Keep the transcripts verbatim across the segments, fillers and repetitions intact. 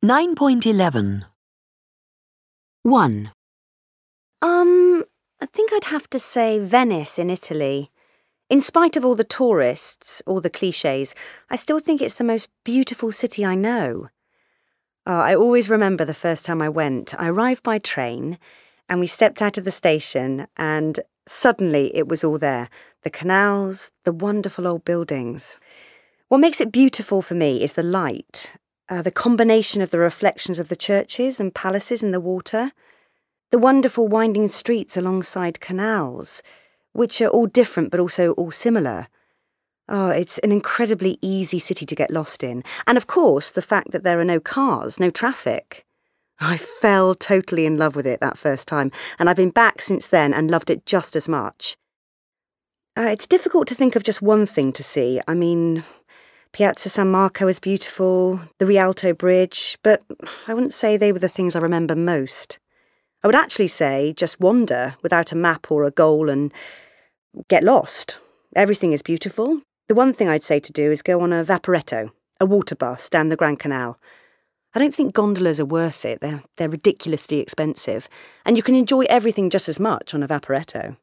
nine point eleven. one. Um, I think I'd have to say Venice in Italy. In spite of all the tourists, all the clichés, I still think it's the most beautiful city I know. Oh, I always remember the first time I went. I arrived by train and we stepped out of the station and suddenly it was all there. The canals, the wonderful old buildings. What makes it beautiful for me is the light, uh, the combination of the reflections of the churches and palaces in the water, the wonderful winding streets alongside canals, which are all different but also all similar. Oh, it's an incredibly easy city to get lost in. And of course, the fact that there are no cars, no traffic. I fell totally in love with it that first time, and I've been back since then and loved it just as much. Uh, it's difficult to think of just one thing to see. I mean, Piazza San Marco is beautiful, the Rialto Bridge, but I wouldn't say they were the things I remember most. I would actually say just wander without a map or a goal and get lost. Everything is beautiful. The one thing I'd say to do is go on a vaporetto, a water bus down the Grand Canal. I don't think gondolas are worth it. They're, they're ridiculously expensive, and you can enjoy everything just as much on a vaporetto.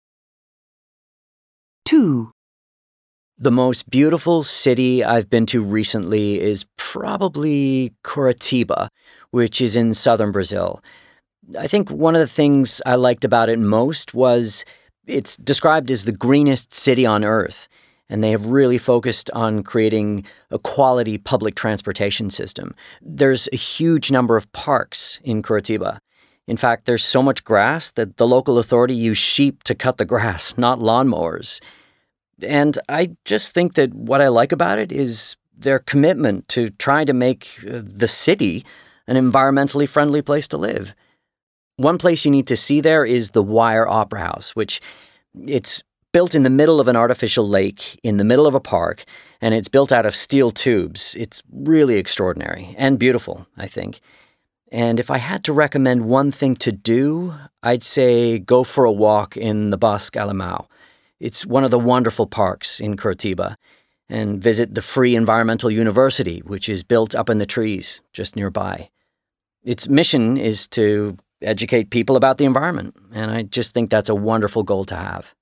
two. The most beautiful city I've been to recently is probably Curitiba, which is in southern Brazil. I think one of the things I liked about it most was it's described as the greenest city on earth, and they have really focused on creating a quality public transportation system. There's a huge number of parks in Curitiba. In fact, there's so much grass that the local authority use sheep to cut the grass, not lawnmowers. And I just think that what I like about it is their commitment to trying to make the city an environmentally friendly place to live. One place you need to see there is the Wire Opera House, which it's built in the middle of an artificial lake in the middle of a park, and it's built out of steel tubes. It's really extraordinary and beautiful, I think. And if I had to recommend one thing to do, I'd say go for a walk in the Bosque Alemão. It's one of the wonderful parks in Curitiba, and visit the Free Environmental University, which is built up in the trees just nearby. Its mission is to educate people about the environment, and I just think that's a wonderful goal to have.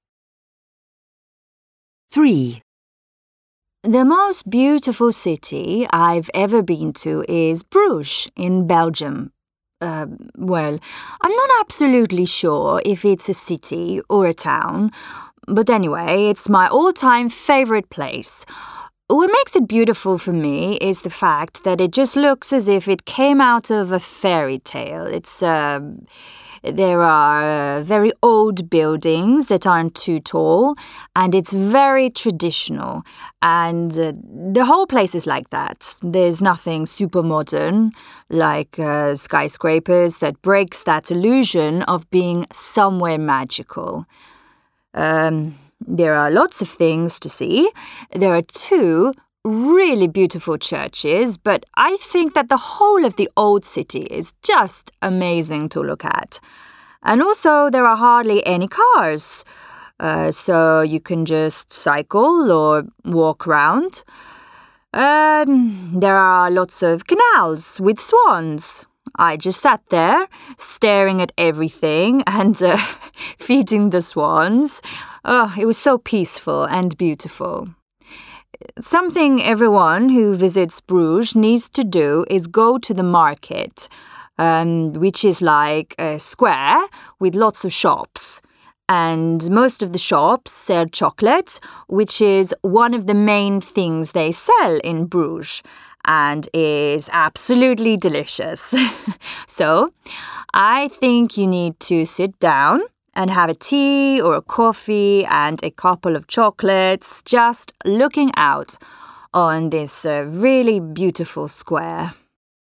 three. The most beautiful city I've ever been to is Bruges in Belgium. Uh, well, I'm not absolutely sure if it's a city or a town, but anyway, it's my all-time favorite place. What makes it beautiful for me is the fact that it just looks as if it came out of a fairy tale. It's uh, there are uh, very old buildings that aren't too tall, and it's very traditional. And uh, the whole place is like that. There's nothing super modern, like uh, skyscrapers, that breaks that illusion of being somewhere magical. Um... There are lots of things to see. There are two really beautiful churches, but I think that the whole of the old city is just amazing to look at. And also, there are hardly any cars, uh, so you can just cycle or walk around. Um, there are lots of canals with swans. I just sat there, staring at everything and uh, feeding the swans. Oh, it was so peaceful and beautiful. Something everyone who visits Bruges needs to do is go to the market, um, which is like a square with lots of shops. And most of the shops sell chocolate, which is one of the main things they sell in Bruges, and is absolutely delicious. So, I think you need to sit down and have a tea or a coffee and a couple of chocolates, just looking out on this uh, really beautiful square.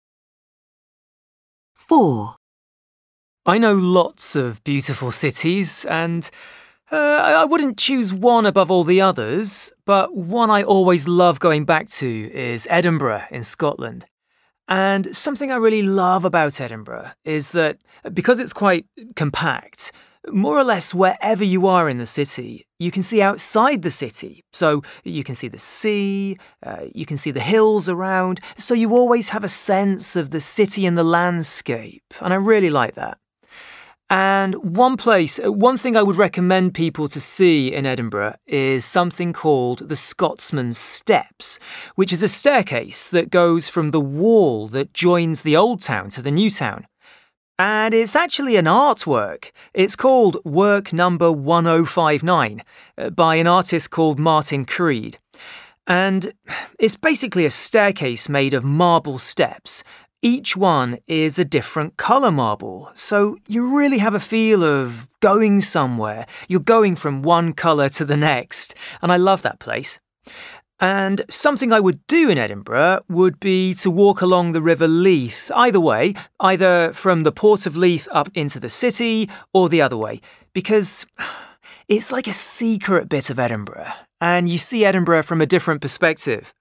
four. I know lots of beautiful cities, and uh, I wouldn't choose one above all the others, but one I always love going back to is Edinburgh in Scotland. And something I really love about Edinburgh is that because it's quite compact, More or less wherever you are in the city, you can see outside the city. So you can see the sea, uh, you can see the hills around. So you always have a sense of the city and the landscape. And I really like that. And one place, one thing I would recommend people to see in Edinburgh is something called the Scotsman's Steps, which is a staircase that goes from the wall that joins the old town to the new town. And it's actually an artwork. It's called Work Number one oh five nine by an artist called Martin Creed. And it's basically a staircase made of marble steps. Each one is a different colour marble, so you really have a feel of going somewhere. You're going from one colour to the next, and I love that place. And something I would do in Edinburgh would be to walk along the River Leith, either way, either from the Port of Leith up into the city or the other way, because it's like a secret bit of Edinburgh, and you see Edinburgh from a different perspective.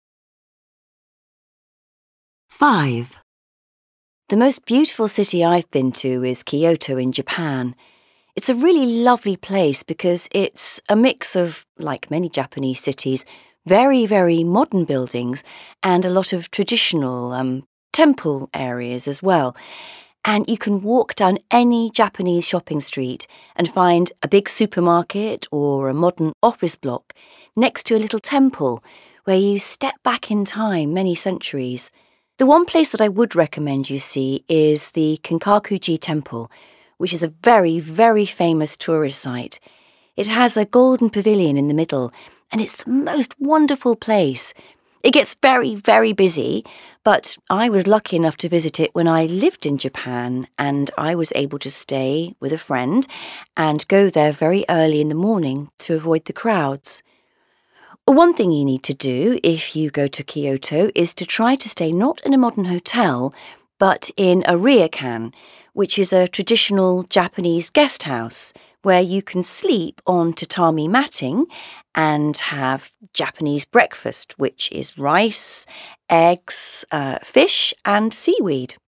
five. The most beautiful city I've been to is Kyoto in Japan. It's a really lovely place because it's a mix of, like many Japanese cities, very, very modern buildings and a lot of traditional um, temple areas as well. And you can walk down any Japanese shopping street and find a big supermarket or a modern office block next to a little temple where you step back in time many centuries. The one place that I would recommend you see is the Kinkakuji Temple, which is a very, very famous tourist site. It has a golden pavilion in the middle, and it's the most wonderful place. It gets very, very busy, but I was lucky enough to visit it when I lived in Japan, and I was able to stay with a friend and go there very early in the morning to avoid the crowds. One thing you need to do if you go to Kyoto is to try to stay not in a modern hotel, but in a ryokan, which is a traditional Japanese guest house where you can sleep on tatami matting and have Japanese breakfast, which is rice, eggs, uh, fish and seaweed.